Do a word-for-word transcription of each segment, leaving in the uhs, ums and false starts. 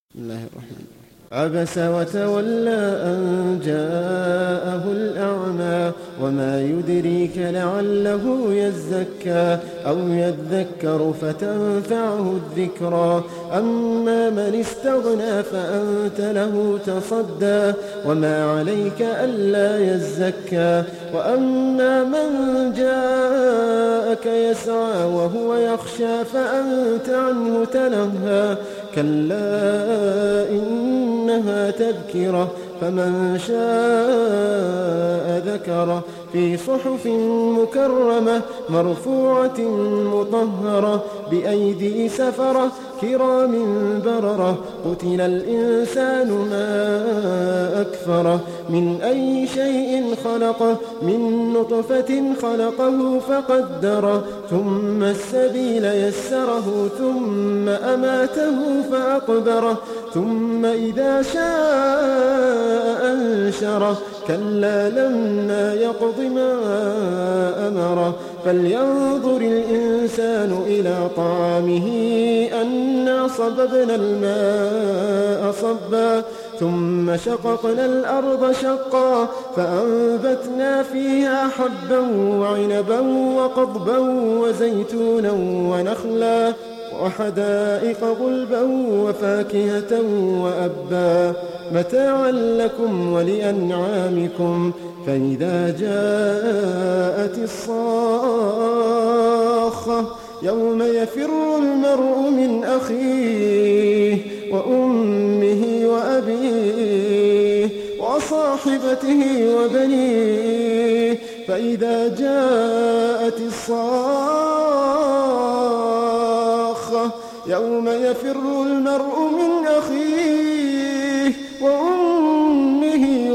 بسم الله الرحمن الرحيم. عبس وتولى أن جاءه الأعمى وما يدريك لعله يزكى أو يذكر فتنفعه الذكرى أما من استغنى فأنت له تصدى وما عليك ألا يزكى وأما من جاءك يسعى وهو يخشى فأنت عنه تلهى كلا إنها تذكرة فمن شاء ذكره في صحف مكرمة مرفوعة مطهرة بأيدي سفرة كرام بررة قتل الإنسان ما أكفره من أي شيء خلقه من نطفة خلقه فقدره ثم السبيل يسره ثم أماته فأقبره ثم إذا شاء أنشره كلا لما يقض ما أمره فلينظر الإنسان إلى طعامه أنا صببنا الماء صبا ثم شققنا الأرض شقا فأنبتنا فيها حبا وعنبا وقضبا وزيتونا ونخلا وحدائق غلبا وفاكهة وأبا متاعا لكم ولأنعامكم فإذا جاءت الصاخة يوم يفر المرء من أخيه وأمه وأبيه وصاحبته وبنيه فإذا جاءت الصاخة يوم يفر المرء من أخيه وأمه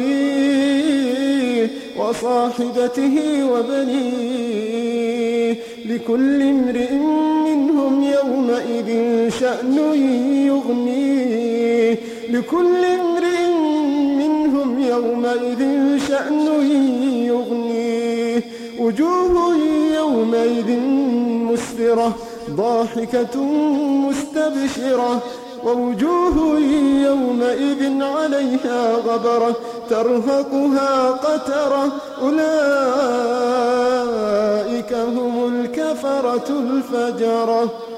وأبيه وصاحبته وبنيه لكل امرئ منهم يومئذ شأن يغنيه لكل امرئ منهم يومئذ شأن يغنيه وجوه يومئذ مسفرة ضاحكة مستبشرة ووجوه يومئذ عليها غبرة ترهقها قترة أولئك هم الكفرة الفجرة.